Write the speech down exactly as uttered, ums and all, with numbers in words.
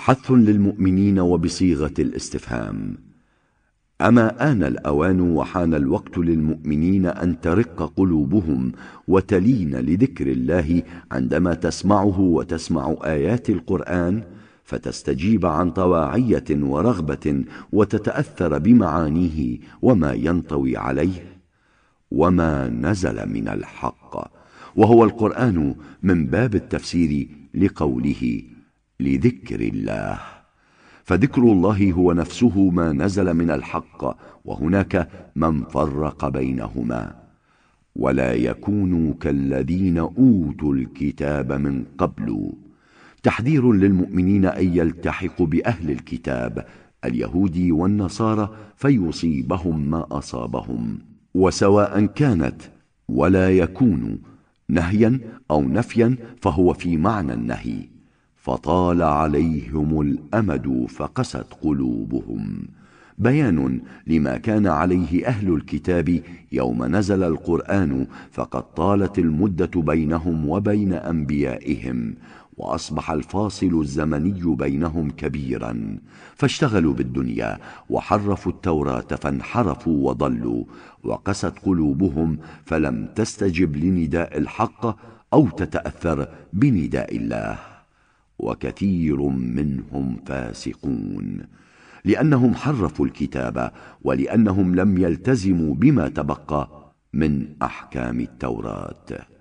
حث للمؤمنين وبصيغة الاستفهام. أما آن الأوان وحان الوقت للمؤمنين أن ترق قلوبهم وتلين لذكر الله عندما تسمعه وتسمع آيات القرآن، فتستجيب عن طواعية ورغبة وتتأثر بمعانيه وما ينطوي عليه. وما نزل من الحق، وهو القرآن من باب التفسير لقوله لذكر الله، فذكر الله هو نفسه ما نزل من الحق، وهناك من فرق بينهما. ولا يكونوا كالذين أوتوا الكتاب من قبل، تحذير للمؤمنين أن يلتحقوا بأهل الكتاب اليهود والنصارى فيصيبهم ما أصابهم. وسواء كانت ولا يكونوا نهيا أو نفيا فهو في معنى النهي، فطال عليهم الأمد فقست قلوبهم، بيان لما كان عليه أهل الكتاب يوم نزل القرآن، فقد طالت المدة بينهم وبين أنبيائهم، وأصبح الفاصل الزمني بينهم كبيرا، فاشتغلوا بالدنيا وحرفوا التوراة فانحرفوا وضلوا، وقست قلوبهم فلم تستجب لنداء الحق أو تتأثر بنداء الله. وكثير منهم فاسقون، لأنهم حرفوا الكتاب ولأنهم لم يلتزموا بما تبقى من أحكام التوراة.